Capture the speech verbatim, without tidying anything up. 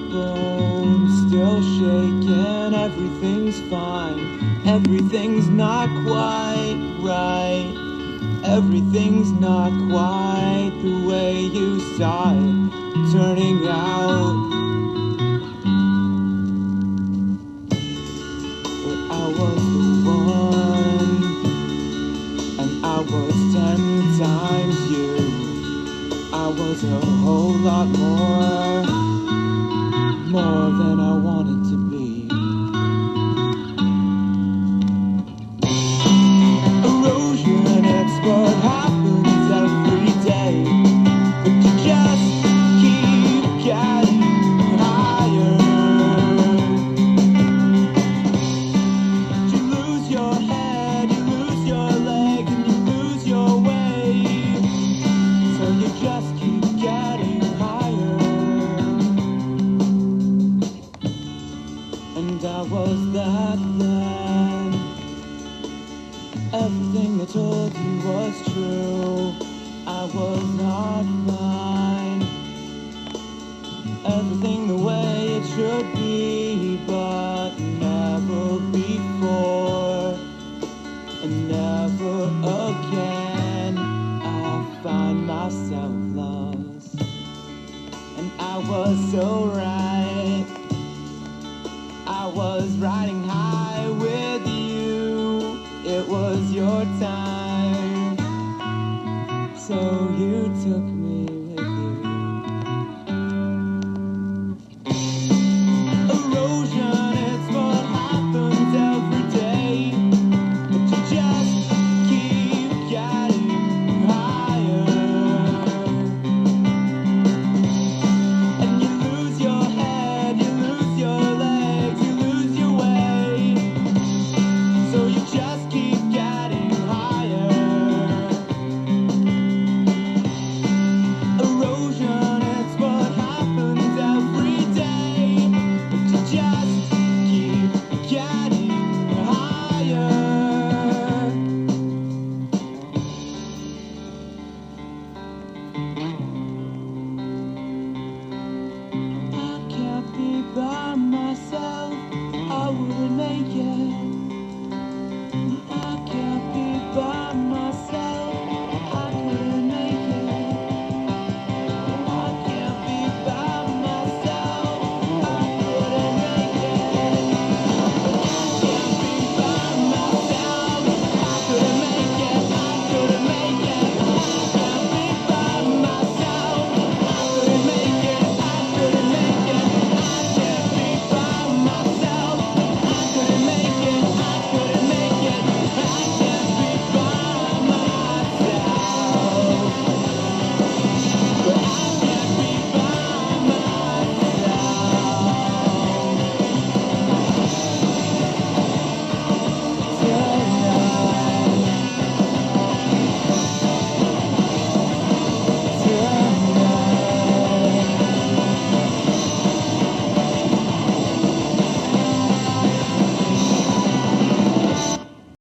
bones still shaking. Everything's fine, everything's not quite right. Everything's not quite the way you saw it turning out. But I was the one, and I was ten times you. I was a whole lot more, more than I wanted to be. Erosion, it's what happens every day, but you just keep getting higher. You lose your head, you lose your leg, and you lose your way. So you just keep getting higher. And I was that then. Everything I told you was true. I was not fine. Everything the way it should be, but never before. And never again I'll find myself lost. And I was so right. I was riding high with you. It was your time, so you took